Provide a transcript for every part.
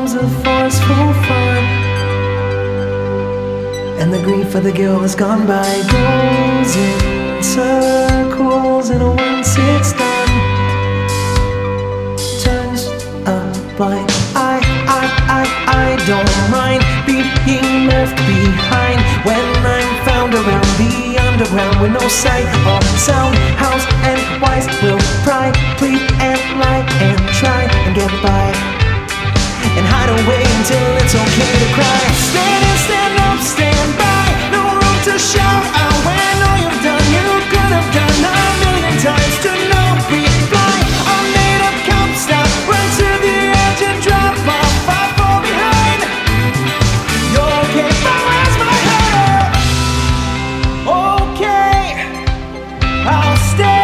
forms of forceful fun, and the grief of the girl has gone by. Goes in circles, and once it's done, turns a blind eye. I don't mind being left behind when I'm found around the underground with no sight or sound. House and wise will pry, plead and lie and try and get by, and hide away until it's okay to cry. Stand up, stand by. No room to shout out when all you've done you could have done a million times to no reply. A made up cop stop, run to the edge and drop off. I fall behind. You're okay, but where's my heart? Okay, I'll stay.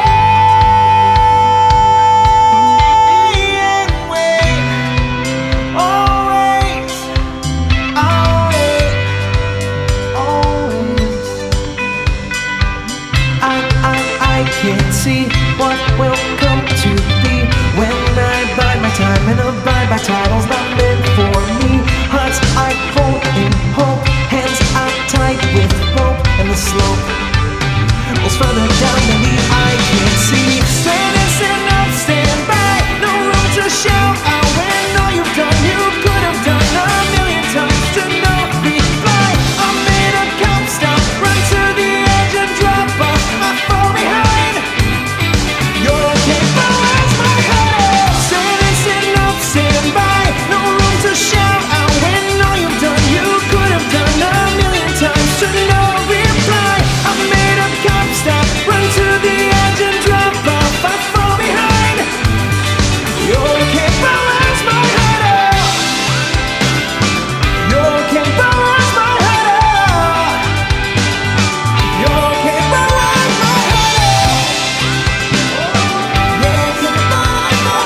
I can't see what will come to be when I bide my time and abide by titles not meant for me. Hearts I hold in hope, hands I tied with rope, and the slope goes further down than the eye can't see. Stand up, stand by. No room to shout out when all you've done you could have done a million times to no reply. I made a cop stop, run to the edge and drop off. I fall behind. You're okay, but where's my heart? Stand up, stand by. No room to shout out when all you've done you could have done a million times to no reply. I made a cop stop, run to the edge and drop off. I fall behind. You're okay, but where's my heart? You're okay, but where's my heart? You're okay, but where's my heart? You're okay, but where's my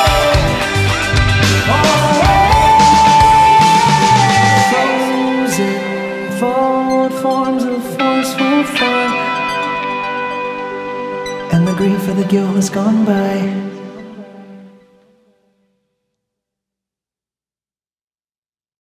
heart? Frozen, fold forms of forceful fun, and the grief of the guilt has gone by.